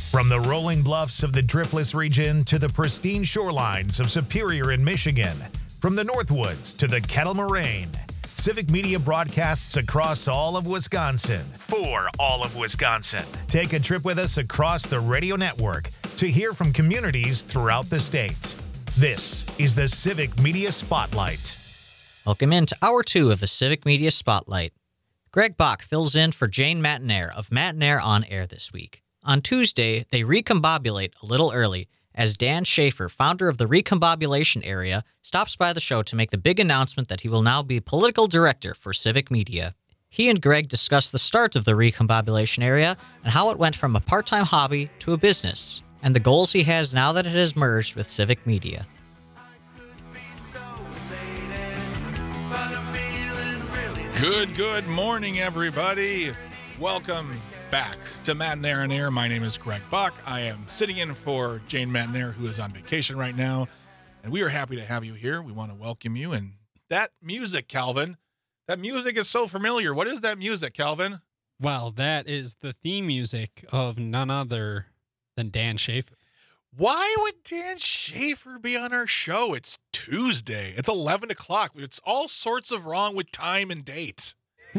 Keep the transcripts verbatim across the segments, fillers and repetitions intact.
From the rolling bluffs of the Driftless region to the pristine shorelines of Superior in Michigan, from the Northwoods to the Kettle Moraine, Civic Media broadcasts across all of Wisconsin for all of Wisconsin. Take a trip with us across the radio network to hear from communities throughout the state. This is the Civic Media Spotlight. Welcome into Hour two of the Civic Media Spotlight. Greg Bach fills in for Jane Matanair of Matanair On Air this week. On Tuesday, they recombobulate a little early as Dan Schaefer, founder of the Recombobulation Area, stops by the show to make the big announcement that he will now be political director for Civic Media. He and Greg discuss the start of the Recombobulation Area and how it went from a part-time hobby to a business, and the goals he has now that it has merged with Civic Media. Good, good morning, everybody. Welcome back to Matanair on Air. My name is Greg Bach. I am sitting in for Jane Matanair, who is on vacation right now, and we are happy to have you here. We want to welcome you. And that music, Calvin, that music is so familiar. What is that music, Calvin? Well, that is the theme music of none other than Dan Schaefer. Why would Dan Schaefer be on our show? It's Tuesday. It's eleven o'clock. It's all sorts of wrong with time and date.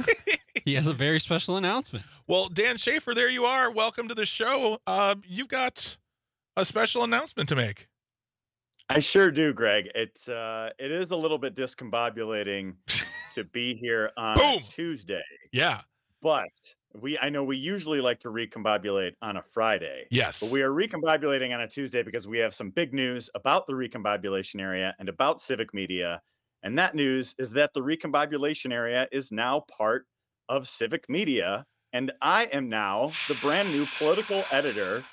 He has a very special announcement. Well, Dan Schaefer, there you are. Welcome to the show. Uh, you've got a special announcement to make. I sure do, Greg. It's uh, it is a little bit discombobulating to be here on Boom. Tuesday. Yeah. But we I know we usually like to recombobulate on a Friday. Yes. But we are recombobulating on a Tuesday because we have some big news about the Recombobulation Area and about Civic Media. And that news is that the Recombobulation Area is now part of Civic Media. And I am now the brand new political editor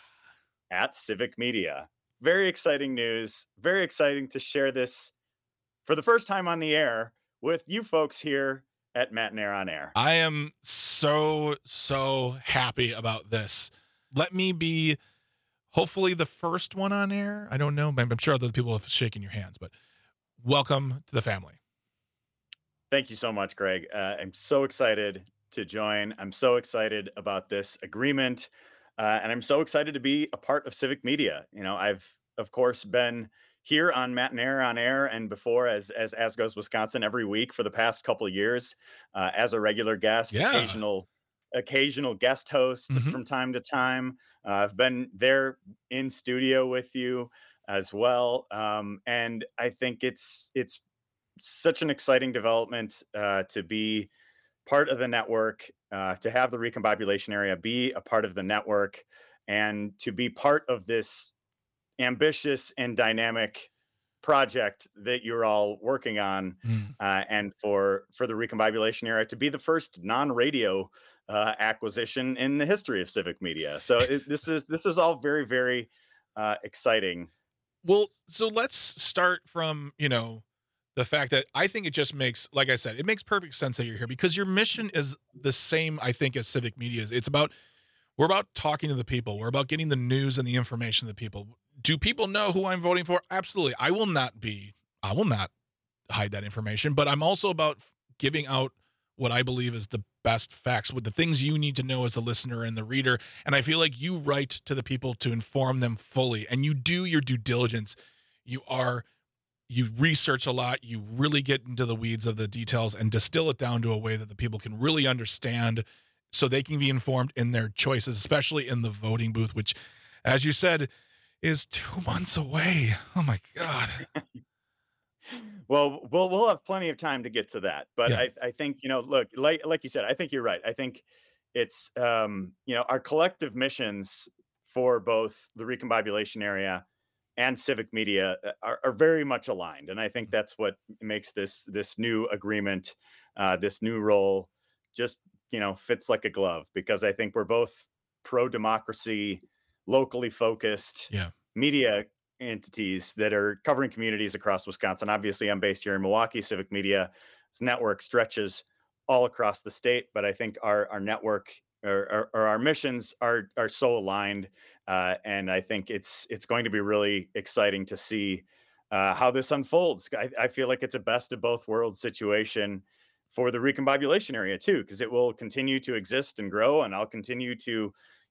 at Civic Media. Very exciting news. Very exciting to share this for the first time on the air with you folks here at Matanair On Air. I am so, so happy about this. Let me be hopefully the first one on air. I don't know. I'm sure other people have shaken your hands, but welcome to the family. Thank you so much, Greg. Uh, I'm so excited to join. I'm so excited about this agreement. Uh, and I'm so excited to be a part of Civic Media. You know, I've, of course, been here on Matanair On Air and before as as As Goes Wisconsin every week for the past couple of years uh, as a regular guest, Yeah. occasional occasional guest host Mhm. from time to time. Uh, I've been there in studio with you as well. Um, and I think it's it's such an exciting development uh, to be part of the network, uh, to have the Recombobulation Area be a part of the network, and to be part of this ambitious and dynamic project that you're all working on, Mm. uh, and for for the Recombobulation Area to be the first non-radio uh, acquisition in the history of Civic Media. So it, this is this is all very, very uh, exciting. Well, so let's start from, you know, the fact that I think it just makes, like I said, it makes perfect sense that you're here because your mission is the same, I think, as Civic Media is. It's about, we're about talking to the people. We're about getting the news and the information to the people. Do people know who I'm voting for? Absolutely. I will not be, I will not hide that information, but I'm also about giving out what I believe is the best facts with the things you need to know as a listener and the reader. And I feel like you write to the people to inform them fully, and you do your due diligence. You are, you research a lot. You really get into the weeds of the details and distill it down to a way that the people can really understand so they can be informed in their choices, especially in the voting booth, which, as you said, is two months away. Oh my God. Well, we'll we'll have plenty of time to get to that, but Yeah. I I think, you know, look, like like you said, I think you're right. I think it's um you know, our collective missions for both the Recombobulation Area and Civic Media uh, are, are very much aligned, and I think that's what makes this this new agreement, uh, this new role, just, you know, fits like a glove, because I think we're both pro democracy, locally focused Yeah. media entities that are covering communities across Wisconsin. Obviously, I'm based here in Milwaukee. Civic Media's network stretches all across the state, but I think our our network or, or, or our missions are are so aligned, uh, and I think it's it's going to be really exciting to see uh, how this unfolds. I, I feel like it's a best of both worlds situation for the Recombobulation Area too, because it will continue to exist and grow, and I'll continue to,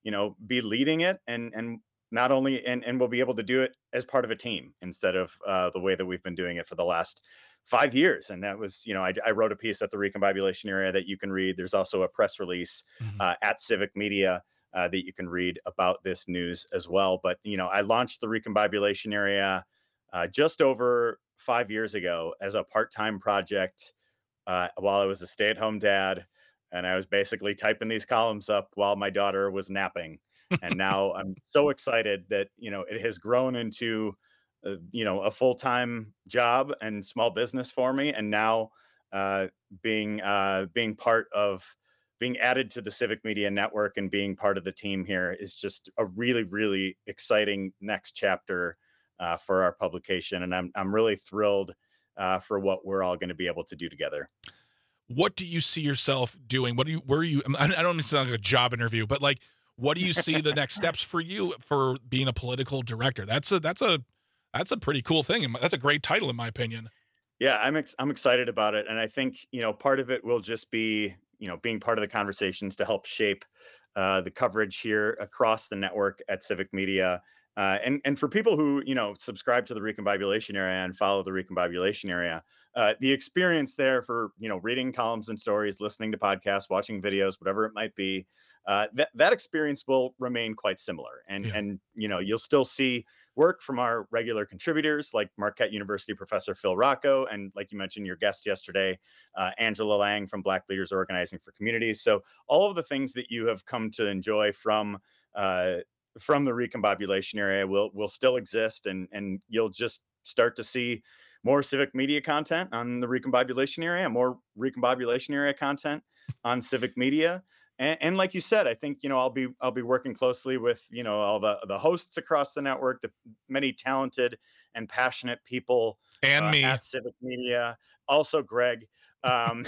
you know, be leading it, and and not only and and we'll be able to do it as part of a team instead of uh, the way that we've been doing it for the last five years. And that was, you know, I, I wrote a piece at the Recombobulation Area that you can read. There's also a press release Mhm. uh, at Civic Media uh, that you can read about this news as well. But, you know, I launched the Recombobulation Area uh, just over five years ago as a part-time project uh, while I was a stay-at-home dad. And I was basically typing these columns up while my daughter was napping. And now I'm so excited that, you know, it has grown into, uh, you know, a full-time job and small business for me. And now uh, being uh, being part of being added to the Civic Media Network and being part of the team here is just a really, really exciting next chapter uh, for our publication. And I'm I'm really thrilled uh, for what we're all going to be able to do together. What do you see yourself doing? What do you, where are you, I I don't mean to sound like a job interview, but like, what do you see the next steps for you for being a political director? That's a, that's a, that's a pretty cool thing. and That's a great title in my opinion. Yeah, I'm ex- I'm excited about it, and I think, you know, part of it will just be, you know, being part of the conversations to help shape uh, the coverage here across the network at Civic Media, uh, and and for people who, you know, subscribe to the Recombobulation Area and follow the Recombobulation Area, uh, the experience there for, you know, reading columns and stories, listening to podcasts, watching videos, whatever it might be, uh, that that experience will remain quite similar, and Yeah. and you know, you'll still see work from our regular contributors like Marquette University professor Phil Rocco, and like you mentioned, your guest yesterday, uh, Angela Lang from Black Leaders Organizing for Communities. So all of the things that you have come to enjoy from uh, from the Recombobulation Area will will still exist, and and you'll just start to see more civic media content on the Recombobulation Area, more Recombobulation Area content on Civic Media. And, and like you said, I think, you know, I'll be I'll be working closely with, you know, all the the hosts across the network, the many talented and passionate people And uh, me. at Civic Media, also Greg, um,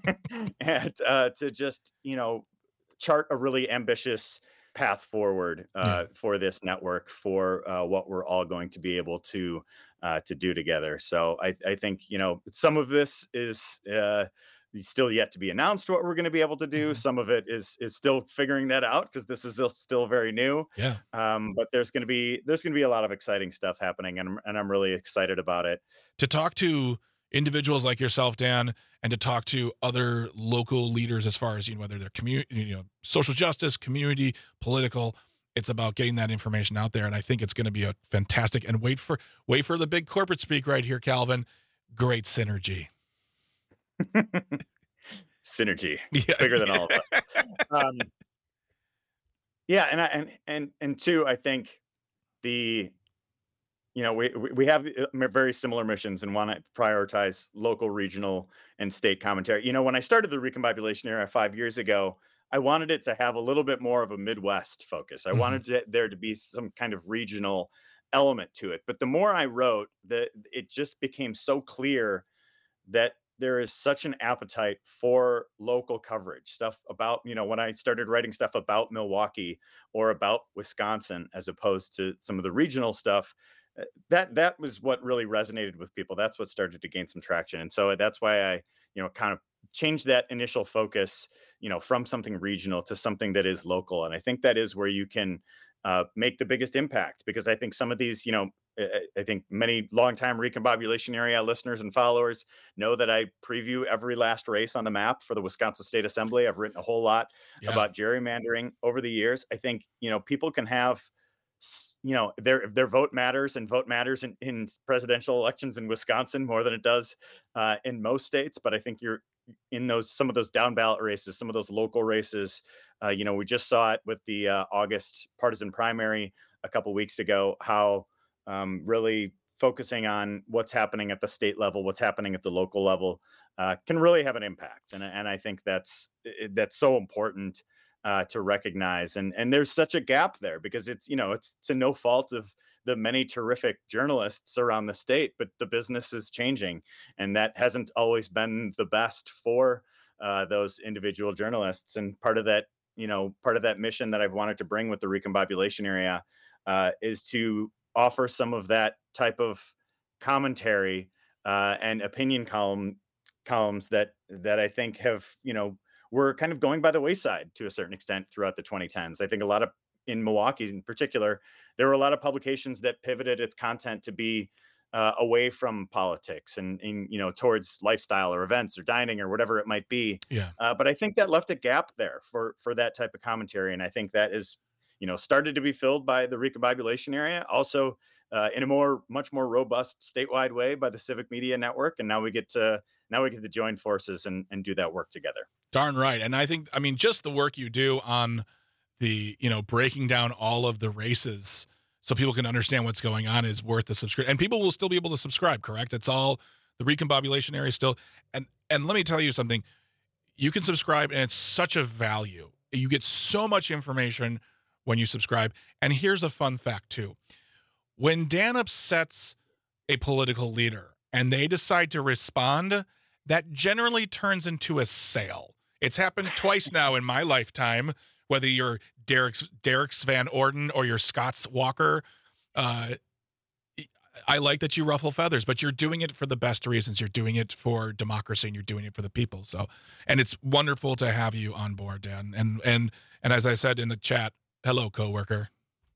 and uh, to just, you know, chart a really ambitious path forward uh, for this network, for uh, what we're all going to be able to uh, to do together. So I, I think, you know, some of this is uh, still yet to be announced what we're going to be able to do. Mhm. Some of it is is still figuring that out because this is still, still very new. Yeah. Um, but there's going to be there's going to be a lot of exciting stuff happening, and I'm- and I'm really excited about it. To talk to individuals like yourself, Dan, and to talk to other local leaders as far as, you know, whether they're community, you know, social justice, community, political, it's about getting that information out there. And I think it's going to be a fantastic, and wait for, wait for the big corporate speak right here, Calvin. Great synergy. Synergy, Yeah. bigger than all of us. Um, yeah, and I and and and two, I think the you know we we we have uh, m- very similar missions and want to prioritize local, regional, and state commentary. You know, when I started the Recombobulation Era five years ago, I wanted it to have a little bit more of a Midwest focus. I Mhm. wanted it, there to be some kind of regional element to it. But the more I wrote, that it just became so clear that there is such an appetite for local coverage stuff about, you know, when I started writing stuff about Milwaukee or about Wisconsin as opposed to some of the regional stuff, uh, that that was what really resonated with people. That's what started to gain some traction, and so that's why I, you know, kind of changed that initial focus, you know, from something regional to something that is local. And I think that is where you can uh, make the biggest impact, because I think some of these, you know, I I think many longtime Recombobulation Area listeners and followers know that I preview every last race on the map for the Wisconsin State Assembly. I've written a whole lot Yeah. about gerrymandering over the years. I think, you know, people can have, s- you know, their their vote matters, and vote matters in, in presidential elections in Wisconsin more than it does uh, in most states. But I think you're in those some of those down ballot races, some of those local races. Uh, you know, we just saw it with the uh, August partisan primary a couple weeks ago, how um, really focusing on what's happening at the state level, what's happening at the local level, uh, can really have an impact. And, and I think that's i- that's so important uh, to recognize. And and there's such a gap there because it's, you know, it's to no fault of the many terrific journalists around the state, but the business is changing, and that hasn't always been the best for uh, those individual journalists. And part of that, you know, part of that mission that I've wanted to bring with the Recombobulation Area uh, is to offer some of that type of commentary uh, and opinion column columns that that I think have, you know, were kind of going by the wayside to a certain extent throughout the twenty tens. I think a lot of in Milwaukee in particular, there were a lot of publications that pivoted its content to be uh, away from politics and, and, you know, towards lifestyle or events or dining or whatever it might be. Yeah. Uh, but I think that left a gap there for, for that type of commentary. And I think that is, you know, started to be filled by the Recombobulation area, also uh, in a more, much more robust statewide way by the Civic Media Network. And now we get to, now we get to join forces and, and do that work together. Darn right. And I think, I mean, just the work you do on the, you know, breaking down all of the races so people can understand what's going on is worth the subscription. And people will still be able to subscribe, correct? It's all the Recombobulation area still. And and let me tell you something. You can subscribe, and it's such a value. You get so much information when you subscribe. And here's a fun fact, too. When Dan upsets a political leader and they decide to respond, that generally turns into a sale. It's happened twice now in my lifetime, whether you're Derek, Derek Van Orden or you're Scott Walker. Uh, I like that you ruffle feathers, but you're doing it for the best reasons. You're doing it for democracy and you're doing it for the people. So, and it's wonderful to have you on board, Dan. And, and, and as I said in the chat, hello, coworker.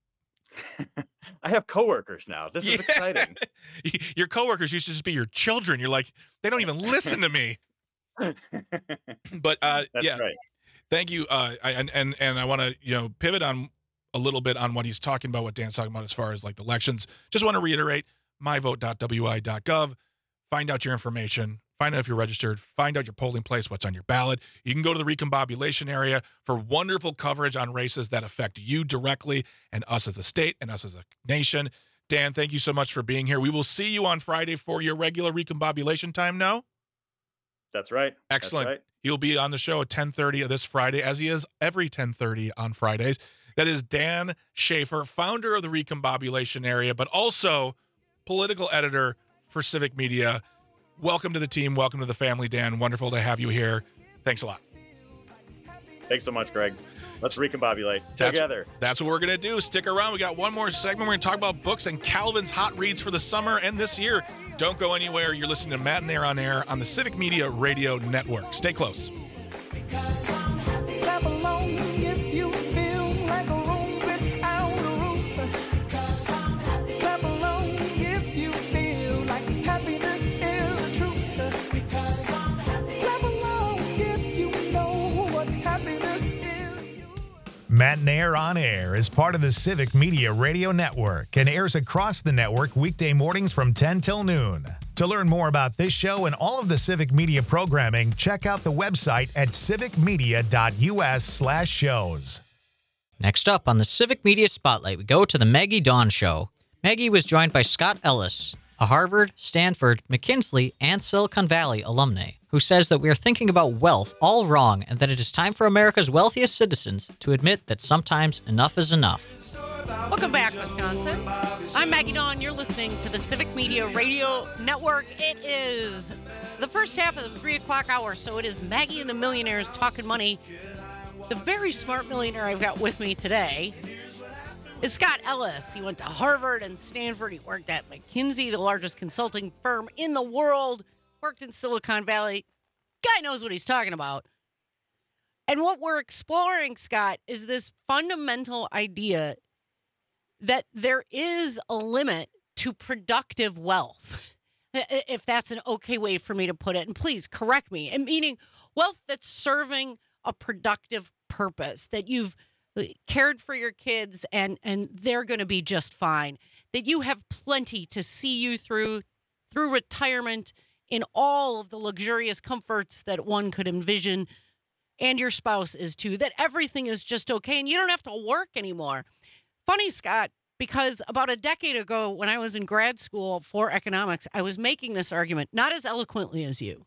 I have coworkers now. This is yeah. exciting. Your coworkers used to just be your children. You're like, they don't even listen to me. But uh, That's yeah, right. Thank you. Uh, I, and and and I want to you know pivot on a little bit on what he's talking about, what Dan's talking about as far as like the elections. Just want to reiterate my vote dot w i dot gov. Find out your information. Find out if you're registered. Find out your polling place, what's on your ballot. You can go to the Recombobulation area for wonderful coverage on races that affect you directly and us as a state and us as a nation. Dan, thank you so much for being here. We will see you on Friday for your regular Recombobulation time now. That's right. Excellent. That's right. He'll be on the show at ten thirty this Friday, as he is every ten thirty on Fridays. That is Dan Schaefer, founder of the Recombobulation area, but also political editor for Civic Media. Welcome to the team. Welcome to the family, Dan. Wonderful to have you here. Thanks a lot. Thanks so much, Greg. Let's recombobulate That's, together. That's what we're going to do. Stick around. We got one more segment. We're going to talk about books and Calvin's hot reads for the summer and this year. Don't go anywhere. You're listening to Matt and Air on Air on the Civic Media Radio Network. Stay close. Clap along if you feel like a room without a roof. Clap along if you feel like happiness is the truth. Clap along if you know what happiness is. Matt and Air on Air is part of the Civic Media Radio Network and airs across the network weekday mornings from ten till noon. To learn more about this show and all of the Civic Media programming, check out the website at civicmedia.us slash shows. Next up on the Civic Media Spotlight, we go to the Maggie Dawn Show. Maggie was joined by Scott Ellis, a Harvard, Stanford, McKinsey, and Silicon Valley alumni, who says that we are thinking about wealth all wrong and that it is time for America's wealthiest citizens to admit that sometimes enough is enough. Welcome back, Wisconsin. I'm Maggie Dawn. You're listening to the Civic Media Radio Network. It is the first half of the three o'clock hour, so it is Maggie and the Millionaires talking money. The very smart millionaire I've got with me today is Scott Ellis. He went to Harvard and Stanford. He worked at McKinsey, the largest consulting firm in the world, worked in Silicon Valley. Guy knows what he's talking about. And what we're exploring, Scott, is this fundamental idea that there is a limit to productive wealth, if that's an okay way for me to put it. And please correct me. And meaning wealth that's serving a productive purpose, that you've cared for your kids and, and they're going to be just fine, that you have plenty to see you through, through retirement in all of the luxurious comforts that one could envision, and your spouse is too, that everything is just okay and you don't have to work anymore. Funny, Scott, because about a decade ago when I was in grad school for economics, I was making this argument, not as eloquently as you.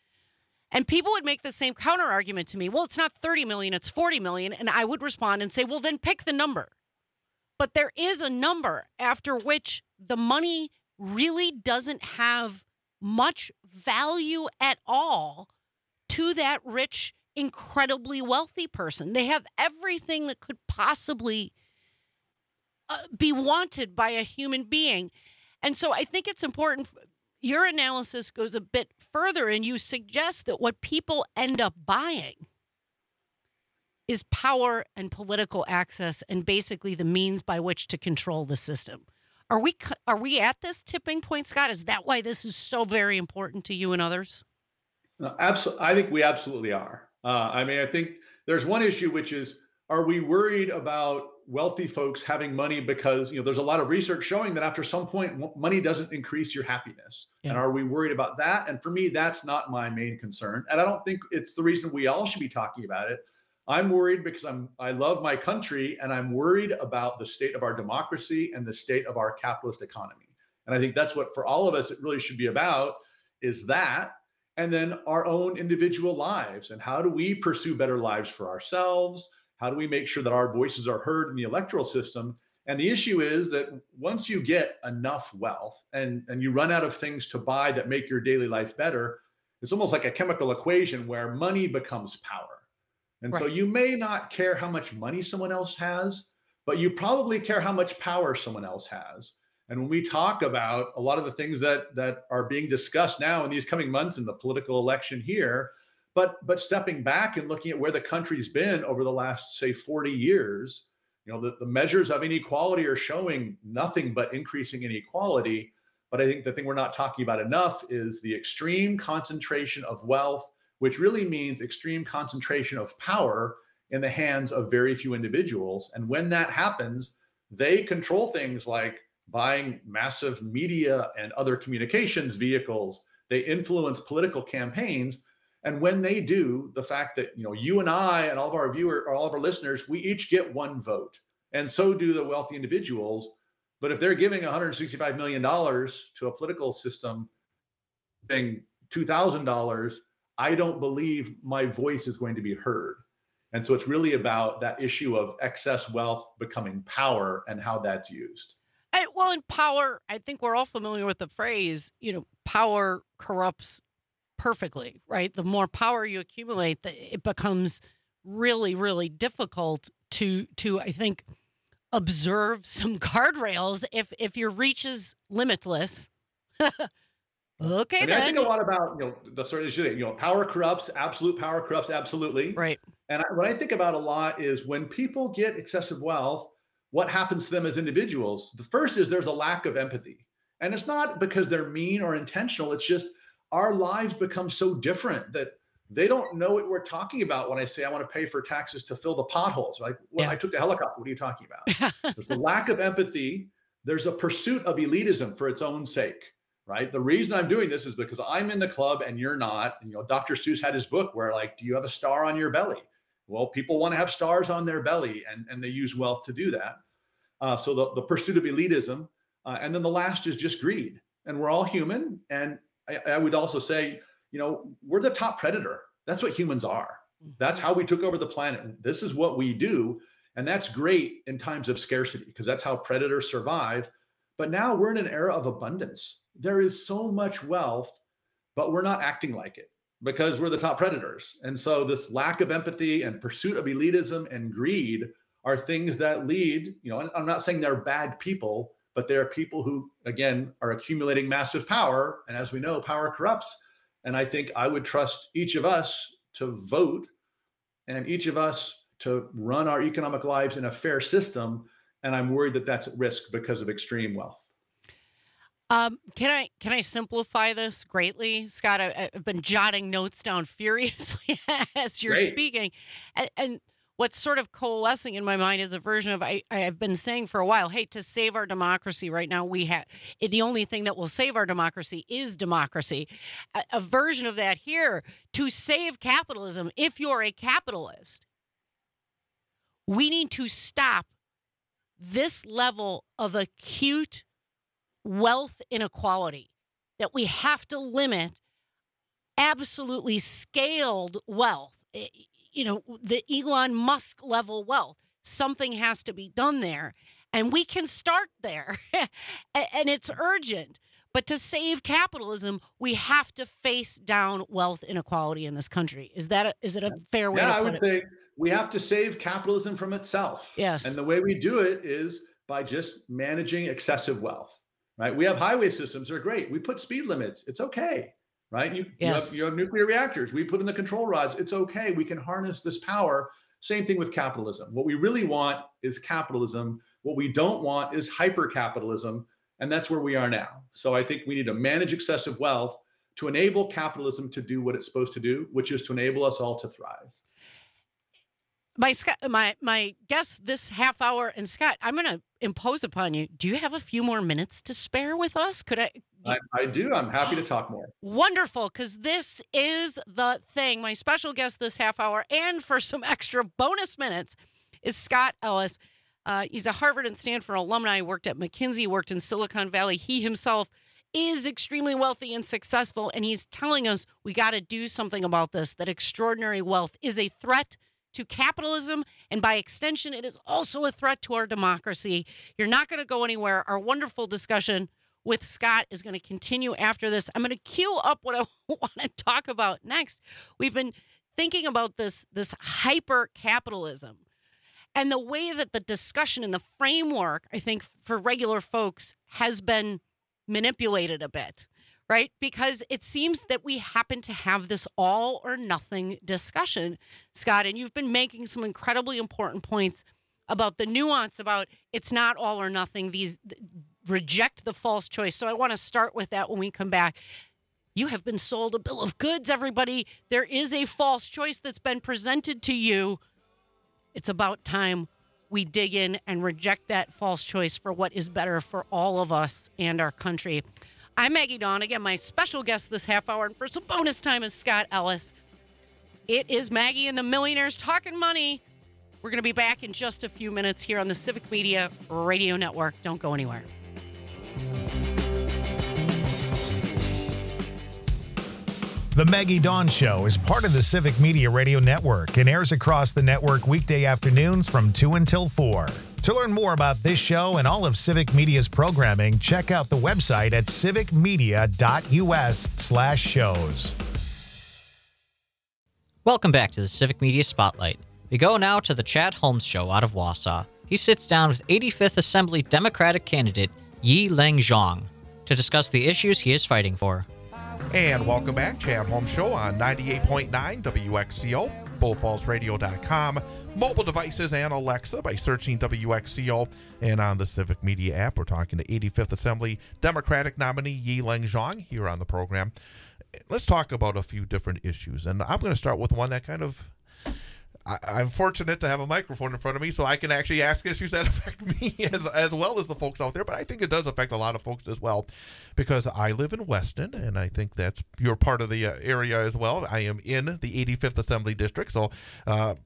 And people would make the same counter argument to me. Well, it's not thirty million, it's forty million. And I would respond and say, well, then pick the number. But there is a number after which the money really doesn't have much value at all to that rich, incredibly wealthy person. They have everything that could possibly uh, be wanted by a human being. And so I think it's important. Your analysis goes a bit further and you suggest that what people end up buying is power and political access and basically the means by which to control the system. Are we are we at this tipping point, Scott? Is that why this is so very important to you and others? No, absolutely. I think we absolutely are. Uh, I mean, I think there's one issue, which is, are we worried about wealthy folks having money because, you know, there's a lot of research showing that after some point, money doesn't increase your happiness. Yeah. And are we worried about that? And for me, that's not my main concern. And I don't think it's the reason we all should be talking about it. I'm worried because I'm, I love my country, and I'm worried about the state of our democracy and the state of our capitalist economy. And I think that's what, for all of us, it really should be about, is that, and then our own individual lives. And how do we pursue better lives for ourselves? How do we make sure that our voices are heard in the electoral system? And the issue is that once you get enough wealth and, and you run out of things to buy that make your daily life better, it's almost like a chemical equation where money becomes power. And right. So you may not care how much money someone else has, but you probably care how much power someone else has. And when we talk about a lot of the things that that are being discussed now in these coming months in the political election here, but but stepping back and looking at where the country's been over the last, say, forty years, you know, the, the measures of inequality are showing nothing but increasing inequality. But I think the thing we're not talking about enough is the extreme concentration of wealth, which really means extreme concentration of power in the hands of very few individuals. And when that happens, they control things like buying massive media and other communications vehicles. They influence political campaigns. And when they do, the fact that, you know, you and I and all of our viewers or all of our listeners, we each get one vote. And so do the wealthy individuals. But if they're giving one hundred sixty-five million dollars to a political system, paying two thousand dollars, I don't believe my voice is going to be heard. And so it's really about that issue of excess wealth becoming power and how that's used. I, well, in power, I think we're all familiar with the phrase, you know, power corrupts perfectly, right? The more power you accumulate, it becomes really, really difficult to, to I think, observe some guardrails. If if your reach is limitless, okay, I mean, then. I think a lot about, you know, the sort of, you know, power corrupts, absolute power corrupts, absolutely. Right. And I, what I think about a lot is when people get excessive wealth, what happens to them as individuals? The first is there's a lack of empathy. And it's not because they're mean or intentional. It's just our lives become so different that they don't know what we're talking about when I say I want to pay for taxes to fill the potholes. Like, well, Yeah. I took the helicopter. What are you talking about? There's a lack of empathy. There's a pursuit of elitism for its own sake, right? The reason I'm doing this is because I'm in the club and you're not. And, you know, Doctor Seuss had his book where, like, do you have a star on your belly? Well, people want to have stars on their belly, and, and they use wealth to do that. Uh, so the, the pursuit of elitism. Uh, and then the last is just greed. And we're all human. And I, I would also say, you know, we're the top predator. That's what humans are. That's how we took over the planet. This is what we do. And that's great in times of scarcity because that's how predators survive. But now we're in an era of abundance. There is so much wealth, but we're not acting like it because we're the top predators. And so this lack of empathy and pursuit of elitism and greed are things that lead, you know, and I'm not saying they're bad people, but they're people who, again, are accumulating massive power. And as we know, power corrupts. And I think I would trust each of us to vote and each of us to run our economic lives in a fair system. And I'm worried that that's at risk because of extreme wealth. Um, can I can I simplify this greatly, Scott? I, I've been jotting notes down furiously as you're Great. speaking, and, and what's sort of coalescing in my mind is a version of I I've been saying for a while. Hey, to save our democracy right now, we have the only thing that will save our democracy is democracy. A, a version of that here to save capitalism. If you're a capitalist, we need to stop this level of acute wealth inequality, that we have to limit absolutely scaled wealth, you know, the Elon Musk level wealth. Something has to be done there. And we can start there. And it's urgent. But to save capitalism, we have to face down wealth inequality in this country. Is that a, is it a fair way yeah, to put I would it? say we have to save capitalism from itself. Yes. And the way we do it is by just managing excessive wealth. Right? We have highway systems. They're great. We put speed limits. It's okay. Right? You, Yes. you, have, you have nuclear reactors. We put in the control rods. It's okay. We can harness this power Same thing with capitalism. What we really want is capitalism. What we don't want is hyper-capitalism, and that's where we are now. So I think we need to manage excessive wealth to enable capitalism to do what it's supposed to do, which is to enable us all to thrive. My Scott, my my guest this half hour, and Scott, I'm going to impose upon you. Do you have a few more minutes to spare with us? Could I? I, I do. I'm happy to talk more. Wonderful, because this is the thing. My special guest this half hour, and for some extra bonus minutes, is Scott Ellis. Uh, he's a Harvard and Stanford alumni. Worked at McKinsey. Worked in Silicon Valley. He himself is extremely wealthy and successful, and he's telling us we got to do something about this. That extraordinary wealth is a threat to capitalism, and by extension, it is also a threat to our democracy. You're not going to go anywhere. Our wonderful discussion with Scott is going to continue after this. I'm going to queue up what I want to talk about next. We've been thinking about this, this hyper-capitalism and the way that the discussion and the framework, I think, for regular folks has been manipulated a bit. Right? Because it seems that we happen to have this all or nothing discussion, Scott, and you've been making some incredibly important points about the nuance about it's not all or nothing. These reject the false choice. So I want to start with that when we come back. You have been sold a bill of goods, everybody. There is a false choice that's been presented to you. It's about time we dig in and reject that false choice for what is better for all of us and our country. I'm Maggie Dawn. Again, my special guest this half hour, and for some bonus time is Scott Ellis. It is Maggie and the Millionaires Talking Money. We're going to be back in just a few minutes here on the Civic Media Radio Network. Don't go anywhere. The Maggie Dawn Show is part of the Civic Media Radio Network and airs across the network weekday afternoons from two until four. To learn more about this show and all of Civic Media's programming, check out the website at civicmedia.us slash shows. Welcome back to the Civic Media Spotlight. We go now to the Chad Holmes Show out of Wausau. He sits down with eighty-fifth Assembly Democratic candidate Yi-Ling Zhang to discuss the issues he is fighting for. And welcome back, Chad Holmes Show on ninety-eight point nine W X C O, bull falls radio dot com, mobile devices, and Alexa by searching W X C O. And on the Civic Media app, we're talking to eighty-fifth Assembly Democratic nominee Yi-Ling Zhang here on the program. Let's talk about a few different issues. And I'm going to start with one that kind of, I, I'm fortunate to have a microphone in front of me so I can actually ask issues that affect me as, as well as the folks out there. But I think it does affect a lot of folks as well, because I live in Weston, and I think that's you're part of the uh, area as well. I am in the eighty-fifth Assembly District, so uh,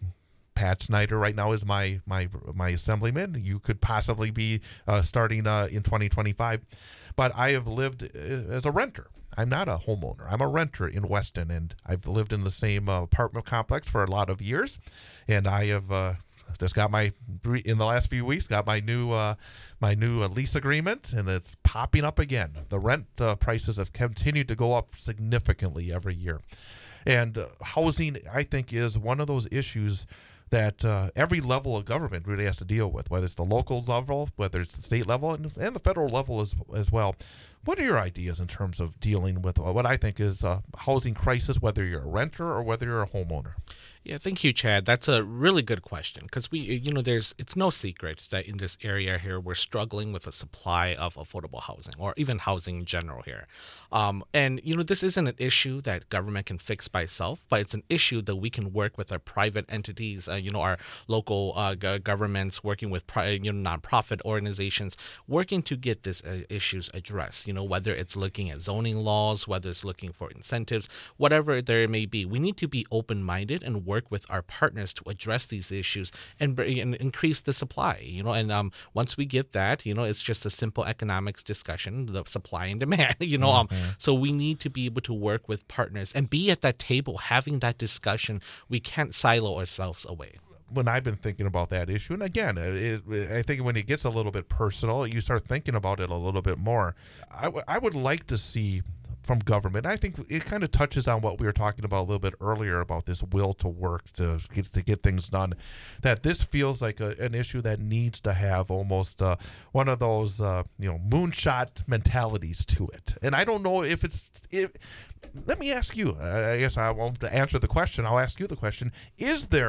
Pat Snyder right now is my my my assemblyman. You could possibly be uh, starting uh, in twenty twenty-five, but I have lived uh, as a renter. I'm not a homeowner. I'm a renter in Weston, and I've lived in the same uh, apartment complex for a lot of years, and I have uh, just got my in the last few weeks got my new uh, my new uh, lease agreement, and it's popping up again. The rent uh, prices have continued to go up significantly every year, and uh, housing, I think, is one of those issues that uh, every level of government really has to deal with, whether it's the local level, whether it's the state level, and, and the federal level as as well. What are your ideas in terms of dealing with what I think is a housing crisis, whether you're a renter or whether you're a homeowner? Yeah, thank you, Chad. That's a really good question, because we, you know, there's it's no secret that in this area here we're struggling with a supply of affordable housing, or even housing in general here. Um, and you know, this isn't an issue that government can fix by itself, but it's an issue that we can work with our private entities, uh, you know, our local uh, g- governments, working with pri- you know nonprofit organizations, working to get these uh, issues addressed. You know, whether it's looking at zoning laws, whether it's looking for incentives, whatever there may be, we need to be open-minded and work with our partners to address these issues and, bring, and increase the supply, you know, and um, once we get that, you know, it's just a simple economics discussion, the supply and demand, you know, mm-hmm. um, so we need to be able to work with partners and be at that table, having that discussion. We can't silo ourselves away. When I've been thinking about that issue, and again, it, it, I think when it gets a little bit personal, you start thinking about it a little bit more. I, w- I would like to see from government, I think it kind of touches on what we were talking about a little bit earlier about this will to work to get, to get things done, that this feels like a, an issue that needs to have almost uh, one of those uh, you know moonshot mentalities to it. And I don't know if it's if, let me ask you, I guess I won't answer the question, I'll ask you the question, is there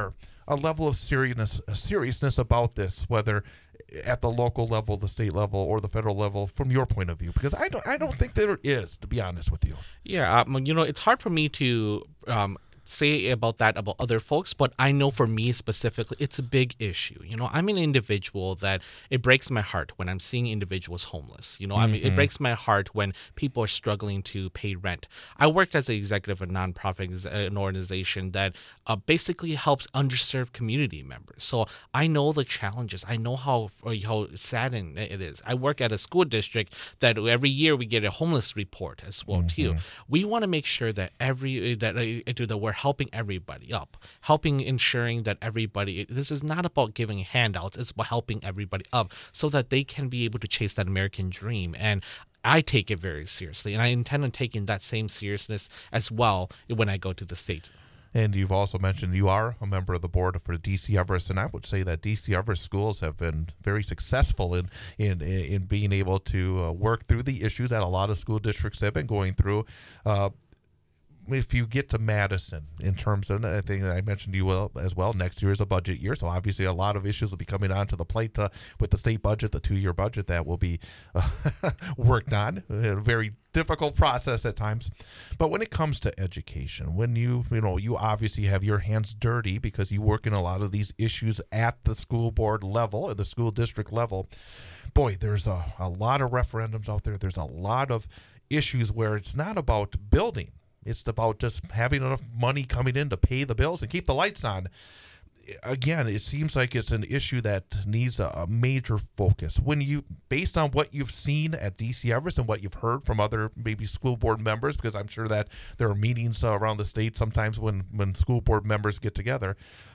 a level of seriousness seriousness about this, whether at the local level, the state level, or the federal level, from your point of view? Because I don't I don't think there is, to be honest with you. Yeah, um, you know, it's hard for me to um, say about that about other folks, but I know for me specifically, it's a big issue. You know, I'm an individual that it breaks my heart when I'm seeing individuals homeless. You know, I mean, it Mhm. breaks my heart when people are struggling to pay rent. I worked as an executive of a nonprofit, ex- an organization that uh, basically helps underserved community members. So I know the challenges. I know how how saddening it is. I work at a school district that every year we get a homeless report as well too. We want to make sure that every that uh, that we're helping everybody up, helping ensuring that everybody. This is not about giving handouts. It's about helping everybody up so that they can be able to chase that American dream. And I take it very seriously, and I intend on taking that same seriousness as well when I go to the state. And you've also mentioned you are a member of the board for D C Everest, and I would say that D C Everest schools have been very successful in in in being able to uh, work through the issues that a lot of school districts have been going through. Uh, if you get to Madison, in terms of, I think I mentioned to you well, as well, next year is a budget year, so obviously a lot of issues will be coming onto the plate uh, with the state budget, the two-year budget that will be uh, worked on. A very difficult process at times. But when it comes to education, when you, you know, you obviously have your hands dirty because you work in a lot of these issues at the school board level, at the school district level. Boy, there's a, a lot of referendums out there. There's a lot of issues where it's not about building. It's about just having enough money coming in to pay the bills and keep the lights on. Again, it seems like it's an issue that needs a, a major focus. When you, based on what you've seen at D C Everest and what you've heard from other maybe school board members, because I'm sure that there are meetings uh, around the state sometimes when, when school board members get together,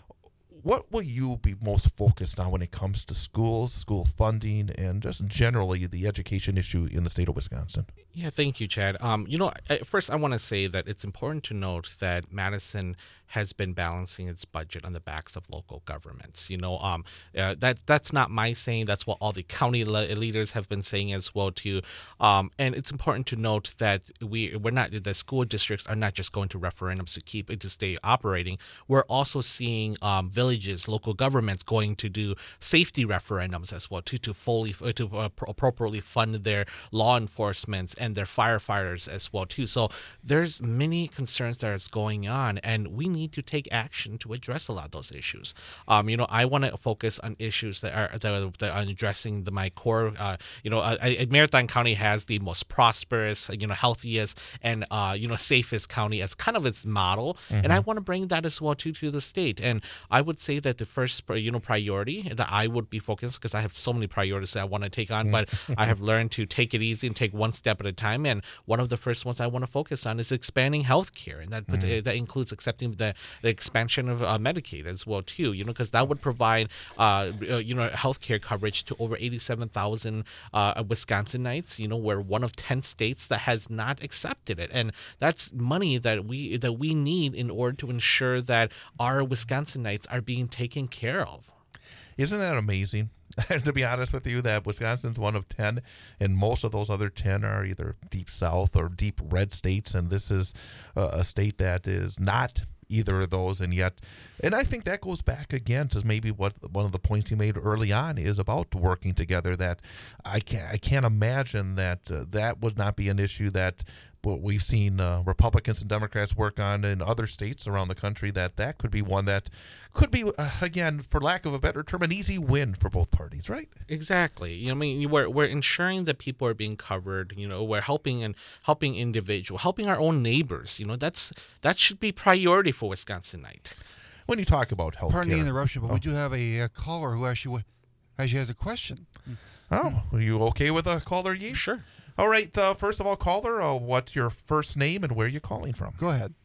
what will you be most focused on when it comes to schools, school funding, and just generally the education issue in the state of Wisconsin? Yeah, thank you, Chad. Um, you know, I- first I want to say that it's important to note that Madison has been balancing its budget on the backs of local governments. You know, um, uh, that that's not my saying. That's what all the county le- leaders have been saying as well too. Um, and it's important to note that we we're not the school districts are not just going to referendums to keep it to stay operating. We're also seeing um, villages, local governments going to do safety referendums as well to to fully to uh, appropriately fund their law enforcement and their firefighters as well too. So there's many concerns that is going on, and we need to take action to address a lot of those issues. Um, you know, I want to focus on issues that are that are, that are addressing the my core. Uh, you know, I, I, Marathon County has the most prosperous, you know, healthiest, and uh, you know, safest county as kind of its model, and I want to bring that as well too to the state. And I would say that the first, you know, priority that I would be focused, because I have so many priorities that I want to take on, but I have learned to take it easy and take one step at a time. And one of the first ones I want to focus on is expanding healthcare, and that mm. that includes accepting the, the expansion of uh, Medicaid as well too. You know, because that would provide uh, you know healthcare coverage to over eighty-seven thousand uh, Wisconsinites. You know, we're one of ten states that has not accepted it, and that's money that we that we need in order to ensure that our Wisconsinites are being taken care of. Isn't that amazing? To be honest with you, that Wisconsin's one of ten, and most of those other ten are either deep south or deep red states, and this is uh, a state that is not either of those. And yet, and I think that goes back again to maybe what one of the points you made early on is about working together, that I can't, I can't imagine that uh, that would not be an issue that what we've seen uh, Republicans and Democrats work on in other states around the country, that that could be one that could be, uh, again, for lack of a better term, an easy win for both parties, right? Exactly. You know, I mean, we're we're ensuring that people are being covered. You know, we're helping and helping individual, helping our own neighbors. You know, that's that should be priority for Wisconsinite. When you talk about health Pardon care, the interruption, but oh. we do have a, a caller who actually actually has a question. Oh, are you okay with a caller, Yee? Sure. All right. Uh, first of all, caller, uh, what's your first name and where are you calling from? Go ahead.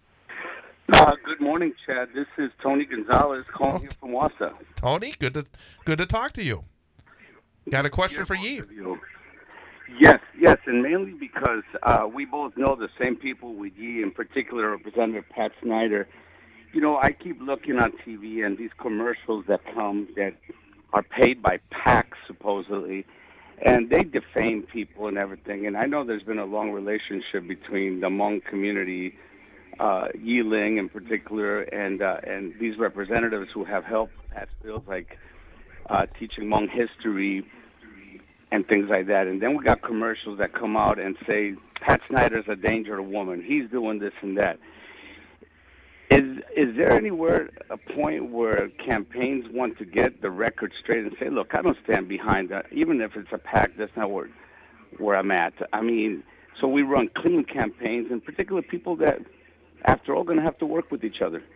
Uh, good morning, Chad. This is Tony Gonzalez calling Oh, you from Wausau. Tony, good to good to talk to you. Got a question for Yee? Yes, yes, and mainly because uh, we both know the same people with Yee, in particular Representative Pat Snyder. You know, I keep looking on T V and these commercials that come that are paid by PACs, supposedly, and they defame people and everything. And I know there's been a long relationship between the Hmong community uh, Yi Ling in particular, and uh, and these representatives who have helped pass bills like uh, teaching Hmong history and things like that. And then we got commercials that come out and say, Pat Snyder's a danger to woman. He's doing this and that. Is is there anywhere a point where campaigns want to get the record straight and say, look, I don't stand behind that. Even if it's a PAC, that's not where, where I'm at. I mean, so we run clean campaigns, in particular people that, after all, going to have to work with each other.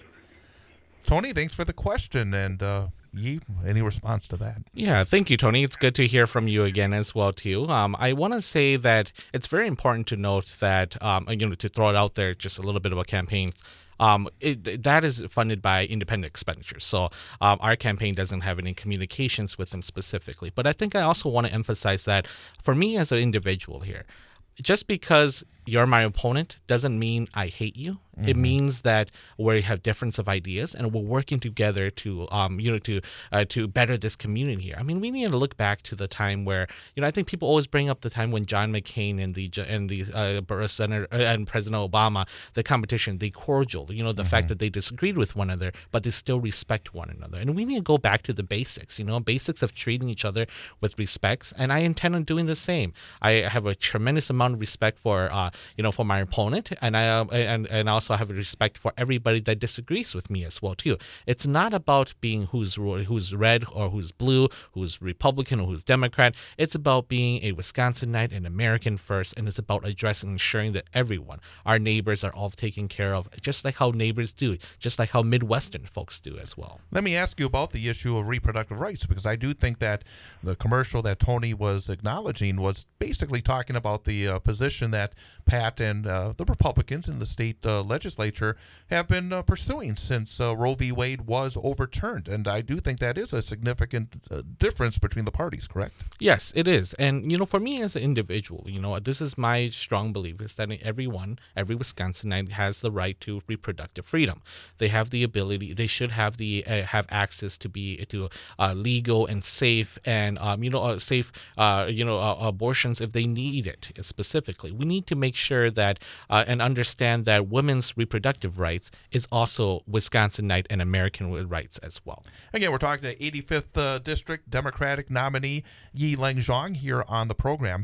Tony, thanks for the question. And uh, Yi, any response to that? Yeah, thank you, Tony. It's good to hear from you again as well, too. Um, I want to say that it's very important to note that, um, you know, to throw it out there, just a little bit of a campaign. Um, it, that is funded by independent expenditures. So um, our campaign doesn't have any communications with them specifically. But I think I also want to emphasize that for me as an individual here, just because you're my opponent doesn't mean I hate you. Mm-hmm. It means that we have difference of ideas and we're working together to, um, you know, to uh, to better this community here. I mean, we need to look back to the time where, you know, I think people always bring up the time when John McCain and the and the uh, Senator uh, and President Obama, the competition, they cordial, you know, the mm-hmm. fact that they disagreed with one another, but they still respect one another. And we need to go back to the basics, you know, basics of treating each other with respect. And I intend on doing the same. I have a tremendous amount of respect for, uh, you know, for my opponent, and I uh, and and also have a respect for everybody that disagrees with me as well too. It's not about being who's who's red or who's blue, who's Republican or who's Democrat. It's about being a Wisconsinite and American first, and it's about addressing and ensuring that everyone, our neighbors, are all taken care of, just like how neighbors do, just like how Midwestern folks do as well. Let me ask you about the issue of reproductive rights, because I do think that the commercial that Tony was acknowledging was basically talking about the uh, position that Pat and uh, the Republicans in the state uh, legislature have been uh, pursuing since uh, Roe v. Wade was overturned. And I do think that is a significant uh, difference between the parties, correct? Yes, it is. And, you know, for me as an individual, you know, this is my strong belief is that everyone, every Wisconsinite has the right to reproductive freedom. They have the ability, they should have the uh, have access to be to uh, legal and safe and, um, you know, uh, safe, uh, you know, uh, abortions if they need it specifically. We need to make sure that uh, and understand that women's reproductive rights is also Wisconsinite and American rights as well. Again, we're talking to eighty-fifth uh, District Democratic nominee Yi Ling Zhang here on the program.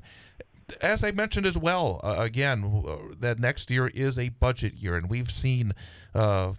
As I mentioned as well, uh, again, uh, that next year is a budget year, and we've seen uh,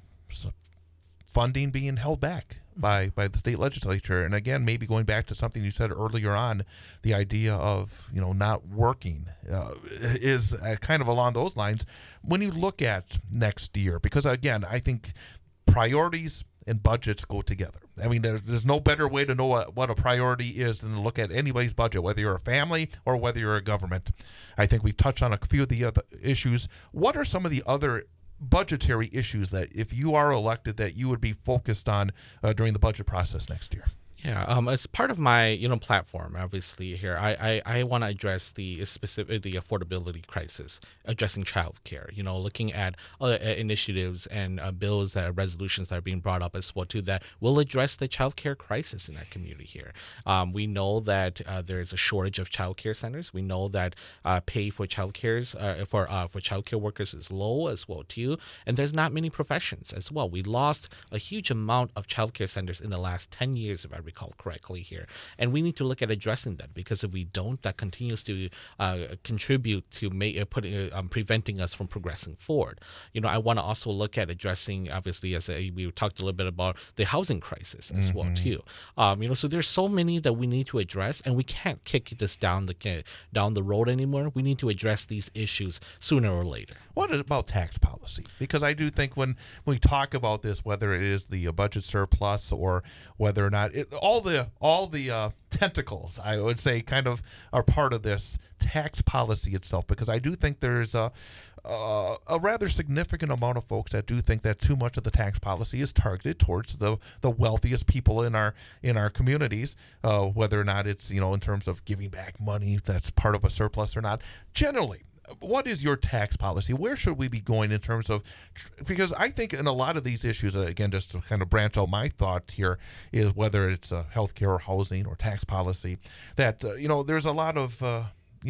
funding being held back by by the state legislature. And again, maybe going back to something you said earlier on, the idea of, you know, not working uh, is uh, kind of along those lines. When you look at next year, because again, I think priorities and budgets go together. I mean, there's, there's no better way to know what, what a priority is than to look at anybody's budget, whether you're a family or whether you're a government. I think we've touched on a few of the other issues. What are some of the other budgetary issues that, if you are elected, that you would be focused on uh, during the budget process next year? Yeah, um, as part of my you know platform, obviously here, I I, I want to address the specific the affordability crisis, addressing childcare. You know, looking at uh, initiatives and uh, bills that resolutions that are being brought up as well too that will address the childcare crisis in our community here. Um, we know that uh, there is a shortage of childcare centers. We know that uh, pay for childcares uh, for uh, for childcare workers is low as well too, and there's not many professions as well. We lost a huge amount of childcare centers in the last ten years, if I recall correctly here, and we need to look at addressing that, because if we don't, that continues to uh, contribute to make, uh, putting, uh, um, preventing us from progressing forward. You know, I want to also look at addressing, obviously, as a, we talked a little bit about the housing crisis as mm-hmm. well too. Um, you know, so there's so many that we need to address, and we can't kick this down the down the road anymore. We need to address these issues sooner or later. What about tax policy? Because I do think when we talk about this, whether it is the budget surplus or whether or not it, all the all the uh, tentacles, I would say, kind of are part of this tax policy itself. Because I do think there's a uh, a rather significant amount of folks that do think that too much of the tax policy is targeted towards the the wealthiest people in our in our communities, uh, whether or not it's, you know, in terms of giving back money that's part of a surplus or not. Generally, what is your tax policy? Where should we be going in terms of, because I think in a lot of these issues, again, just to kind of branch out my thought here, is whether it's uh, healthcare or housing or tax policy, that, uh, you know, there's a lot of, uh, you know,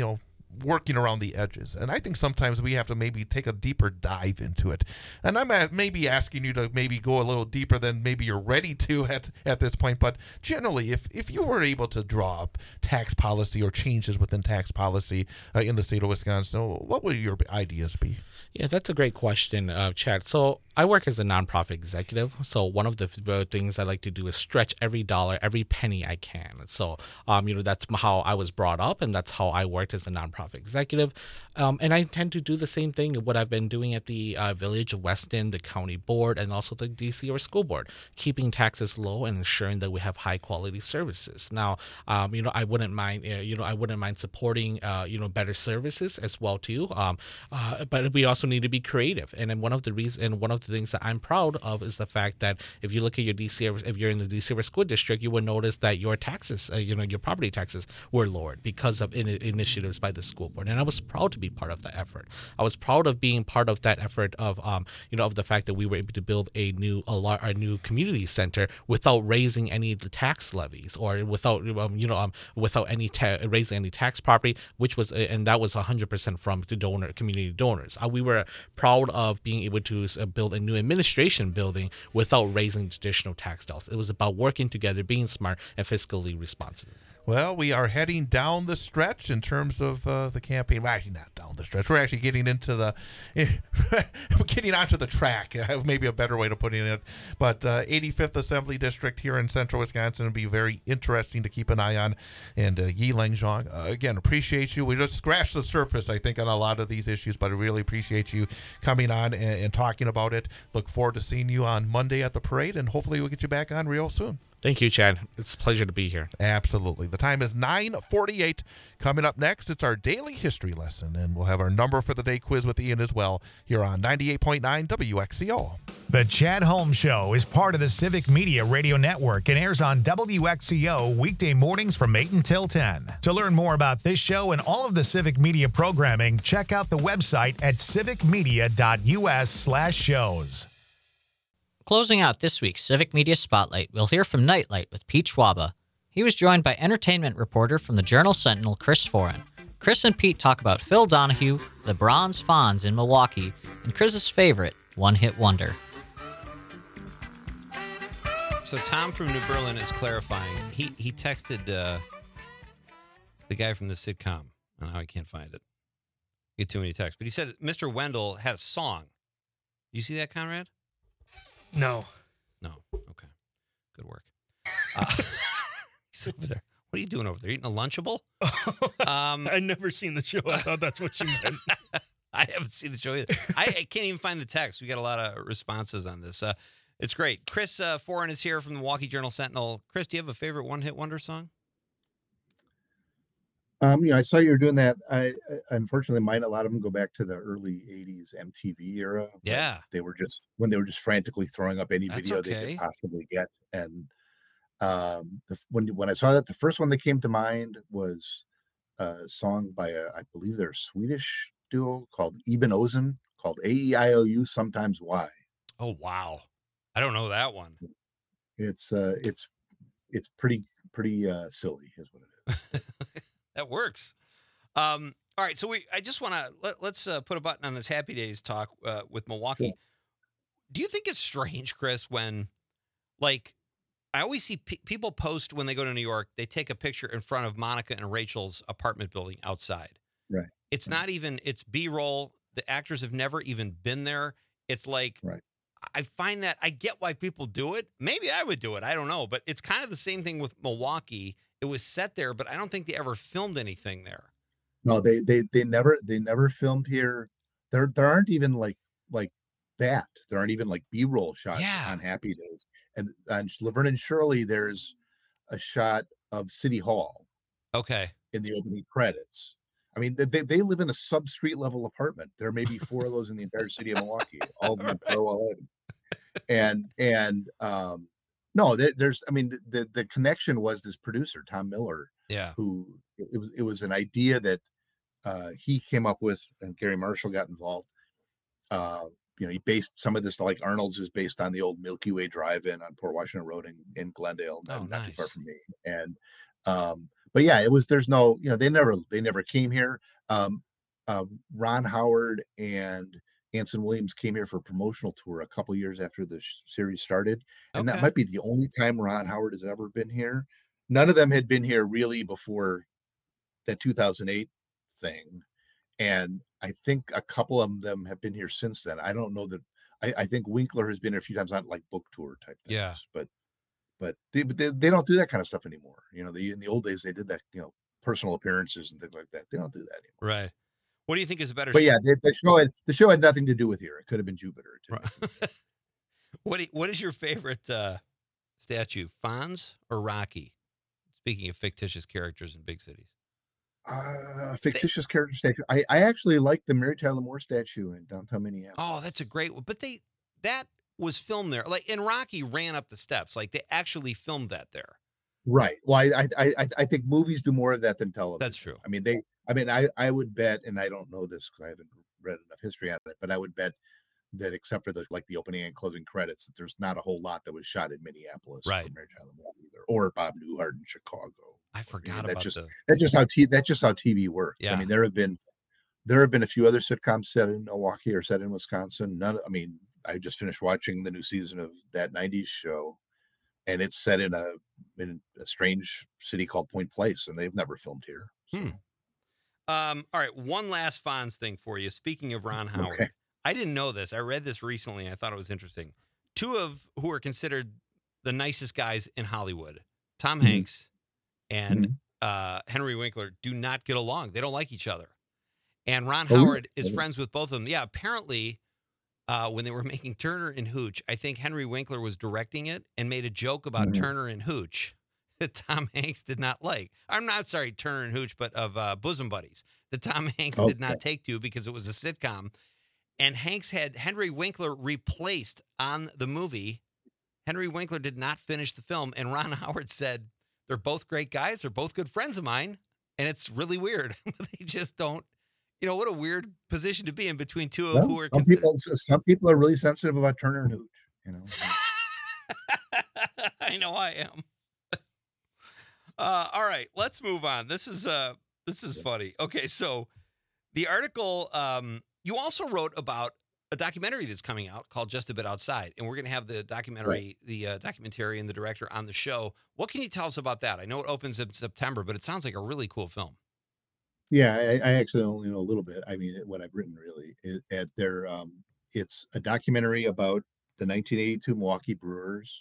working around the edges. And I think sometimes we have to maybe take a deeper dive into it. And I'm at maybe asking you to maybe go a little deeper than maybe you're ready to at, at this point. But generally, if, if you were able to draw up tax policy or changes within tax policy uh, in the state of Wisconsin, what would your ideas be? Yeah, that's a great question, uh, Chad. So I work as a nonprofit executive. So one of the uh, things I like to do is stretch every dollar, every penny I can. So, um, you know, that's how I was brought up, and that's how I worked as a nonprofit executive. Um, and I tend to do the same thing, what I've been doing at the uh, Village of Weston, the county board, and also the D C or school board, keeping taxes low and ensuring that we have high quality services. Now, um, you know, I wouldn't mind, uh, you know, I wouldn't mind supporting, uh, you know, better services as well too. Um, uh, but we also need to be creative. And then one of the reasons, and one of the things that I'm proud of is the fact that if you look at your D C, if you're in the D C school district, you will notice that your taxes, uh, you know, your property taxes were lowered because of in- initiatives by the school board. And I was proud to be part of that effort. I was proud of being part of that effort of, um, you know, of the fact that we were able to build a new, a, lar- a new community center without raising any of the tax levies or without, um, you know, um, without any ta- raising any tax property, which was, uh, and that was one hundred percent from the donor community donors. Uh, we were proud of being able to uh, build a new administration building without raising additional tax dollars. It was about working together, being smart, and fiscally responsible. Well, we are heading down the stretch in terms of uh, the campaign. Well, actually, not down the stretch. We're actually getting into the, we're getting onto the track. Uh, maybe a better way to put it. But uh, eighty-fifth Assembly District here in Central Wisconsin will be very interesting to keep an eye on. And uh, Yi Langzhong, uh, again, appreciate you. We just scratched the surface, I think, on a lot of these issues, but I really appreciate you coming on and, and talking about it. Look forward to seeing you on Monday at the parade, and hopefully we'll get you back on real soon. Thank you, Chad. It's a pleasure to be here. Absolutely. The time is nine forty-eight. Coming up next, it's our daily history lesson, and we'll have our number for the day quiz with Ian as well here on ninety-eight point nine W X C O. The Chad Holmes Show is part of the Civic Media Radio Network and airs on W X C O weekday mornings from eight until ten. To learn more about this show and all of the Civic Media programming, check out the website at civicmedia.us slash shows. Closing out this week's Civic Media Spotlight, we'll hear from Nightlight with Pete Schwaba. He was joined by entertainment reporter from the Journal Sentinel, Chris Foran. Chris and Pete talk about Phil Donahue, the Bronze Fonz in Milwaukee, and Chris's favorite, One Hit Wonder. So Tom from New Berlin is clarifying. He he texted uh, the guy from the sitcom. And now I can't find it. Get too many texts. But he said Mister Wendell had a song. You see that, Conrad? No. No. Okay. Good work. Uh, he's over there. What are you doing over there? Eating a Lunchable? Um, I've never seen the show. I thought that's what you meant. I haven't seen the show either. I, I can't even find the text. We got a lot of responses on this. Uh, it's great. Chris uh, Foran is here from the Milwaukee Journal Sentinel. Chris, do you have a favorite one-hit wonder song? Um, you know, I saw you were doing that. I, I unfortunately, mine a lot of them go back to the early eighties M T V era. Yeah, they were just when they were just frantically throwing up any That's video okay. they could possibly get. And um, the, when when I saw that, the first one that came to mind was a song by a, I believe they're a Swedish duo called Eben Ozen, called A E I O U Sometimes Why. Oh wow, I don't know that one. It's uh, it's it's pretty pretty uh, silly, is what it is. That works. Um, all right, so we. I just want to let, let's uh, put a button on this Happy Days talk uh, with Milwaukee. Yeah. Do you think it's strange, Chris, when, like, I always see pe- people post when they go to New York, they take a picture in front of Monica and Rachel's apartment building outside. Right. It's not even. It's B-roll. The actors have never even been there. It's like. Right. I find that I get why people do it. Maybe I would do it. I don't know, but it's kind of the same thing with Milwaukee. It was set there, but I don't think they ever filmed anything there. No, they they they never they never filmed here. There there aren't even like like that. There aren't even like B-roll shots Yeah. on Happy Days. And on Laverne and Shirley, there's a shot of City Hall Okay. in the opening credits. I mean, they they live in a sub street level apartment. There may be four of those in the entire city of Milwaukee. All of them in Pro eleven. And and um no, there, there's I mean the the connection was this producer Tom Miller, Yeah. who it was it was an idea that uh he came up with, and Gary Marshall got involved. Uh you know, he based some of this, like Arnold's is based on the old Milky Way Drive-In on Port Washington Road in, in Glendale, not, Oh, not too far nice. from me. And um but yeah, it was there's no, you know, they never they never came here. Um, uh, Ron Howard and Anson Williams came here for a promotional tour a couple years after the sh- series started, and that Okay. might be the only time Ron Howard has ever been here. None of them had been here really before that two thousand eight thing, and I think a couple of them have been here since then. I don't know that. I, I think Winkler has been here a few times on like book tour type things, Yeah. but but they, but they they don't do that kind of stuff anymore. You know, the in the old days they did that. You know, personal appearances and things like that. They don't do that anymore. Right. What do you think is a better? But yeah, the, the show had the show had nothing to do with here. It could have been Jupiter. Too. Right. What do, What is your favorite uh, statue, Fonz or Rocky? Speaking of fictitious characters in big cities. Uh, fictitious character statue. I, I actually like the Mary Tyler Moore statue in downtown Minneapolis. Oh, that's a great one. But they that was filmed there. Like, and Rocky ran up the steps. Like, they actually filmed that there. Right. Well, I I I, I think movies do more of that than television. That's true. I mean, they. I mean, I I would bet, and I don't know this because I haven't read enough history on it, but I would bet that except for the like the opening and closing credits, that there's not a whole lot that was shot in Minneapolis, Right. for Mary Tyler Moore either, or Bob Newhart in Chicago. I I forgot mean, about that's just the. that's just how t that's just how T V works. Yeah. I mean, there have been there have been a few other sitcoms set in Milwaukee or set in Wisconsin. None. I mean, I just finished watching the new season of that nineties show, and it's set in a in a strange city called Point Place, and they've never filmed here. So. Hmm. Um, all right, one last Fonz thing for you. Speaking of Ron Howard, Okay. I didn't know this. I read this recently. And I thought it was interesting. Two of who are considered the nicest guys in Hollywood, Tom Mhm. Hanks and Mhm. uh, Henry Winkler, do not get along. They don't like each other. And Ron Oh, really? Howard is Oh. friends with both of them. Yeah, apparently, uh, when they were making Turner and Hooch, I think Henry Winkler was directing it and made a joke about Mhm. Turner and Hooch that Tom Hanks did not like. I'm not sorry, Turner and Hooch, but of uh, Bosom Buddies that Tom Hanks did not Okay. take to because it was a sitcom. And Hanks had Henry Winkler replaced on the movie. Henry Winkler did not finish the film. And Ron Howard said, they're both great guys. They're both good friends of mine. And it's really weird. They just don't, you know, what a weird position to be in between two of Well, who are some considered. people some people are really sensitive about Turner and Hooch. You know. I know I am. Uh, all right, let's move on. This is uh, this is funny. Okay, so the article um, you also wrote about a documentary that's coming out called Just a Bit Outside, and we're going to have the documentary, the uh, documentary, and the director on the show. What can you tell us about that? I know it opens in September, but it sounds like a really cool film. Yeah, I, I actually only know a little bit. I mean, what I've written really is at their um, it's a documentary about the nineteen eighty-two Milwaukee Brewers,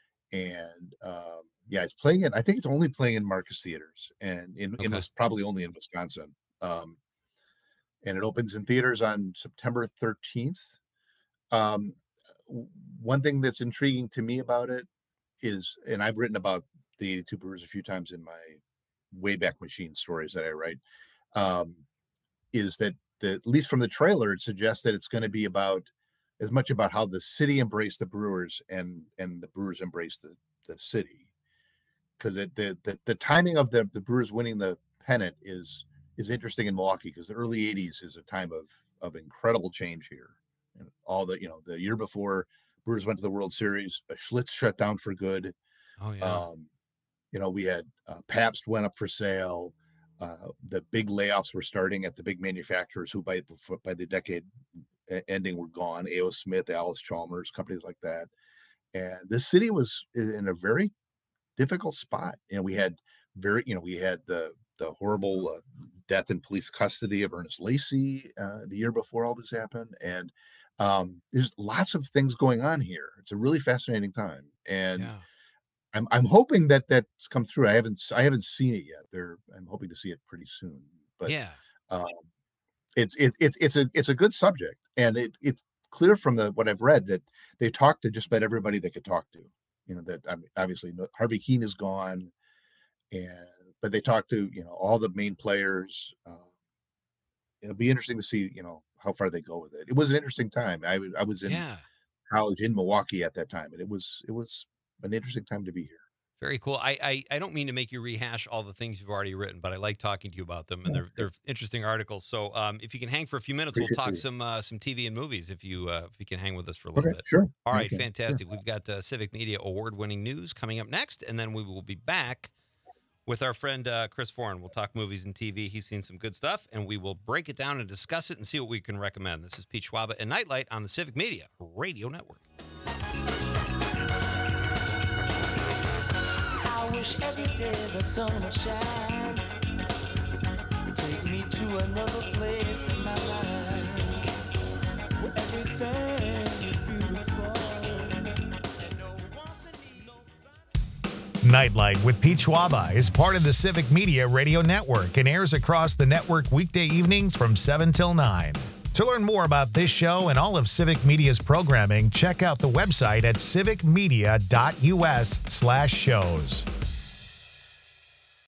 and um, yeah, it's playing it. I think it's only playing in Marcus theaters, and in, in Okay. Wis- probably only in Wisconsin. Um, and it opens in theaters on September thirteenth. Um, w- one thing that's intriguing to me about it is, and I've written about the eighty-two Brewers a few times in my Wayback Machine stories that I write, um, is that the, at least from the trailer, it suggests that it's going to be about as much about how the city embraced the Brewers and and the Brewers embraced the, the city. Because the, the the timing of the, the Brewers winning the pennant is is interesting in Milwaukee, because the early eighties is a time of of incredible change here. And all the, you know, the year before Brewers went to the World Series, uh, Schlitz shut down for good. Oh yeah. Um, you know, we had uh, Pabst went up for sale. Uh, the big layoffs were starting at the big manufacturers who by by the decade e- ending were gone. A O. Smith, Alice Chalmers, companies like that. And this city was in a very difficult spot. You know, we had very, you know, we had the the horrible uh, death in police custody of Ernest Lacey uh, the year before all this happened, and um, there's lots of things going on here. It's a really fascinating time, and yeah. I'm I'm hoping that that's come through. I haven't I haven't seen it yet. There, I'm hoping to see it pretty soon. But Yeah. um, it's it, it it's a it's a good subject, and it it's clear from the what I've read that they talked to just about everybody they could talk to. You know, that I mean, obviously no- Harvey Keene is gone, and but they talked to, you know, all the main players. Uh, it'll be interesting to see, you know, how far they go with it. It was an interesting time. I w- I was in Yeah. college in Milwaukee at that time, and it was it was an interesting time to be here. Very cool. I, I I don't mean to make you rehash all the things you've already written, but I like talking to you about them, and they're That's they're interesting articles. So um, if you can hang for a few minutes, Appreciate we'll talk you. some uh, some T V and movies. If you uh, if you can hang with us for a little Okay, bit. sure. All right, Okay, sure. fantastic. We've got uh, Civic Media award winning news coming up next, and then we will be back with our friend uh, Chris Foran. We'll talk movies and T V. He's seen some good stuff, and we will break it down and discuss it and see what we can recommend. This is Pete Schwaba and Nightlight on the Civic Media Radio Network. I wish every day the sun would shine. Take me to another place in my life where everything is beautiful. Nightlight with Pete Schwaba is part of the Civic Media Radio Network and airs across the network weekday evenings from seven till nine. To learn more about this show and all of Civic Media's programming, check out the website at civicmedia.us slash shows.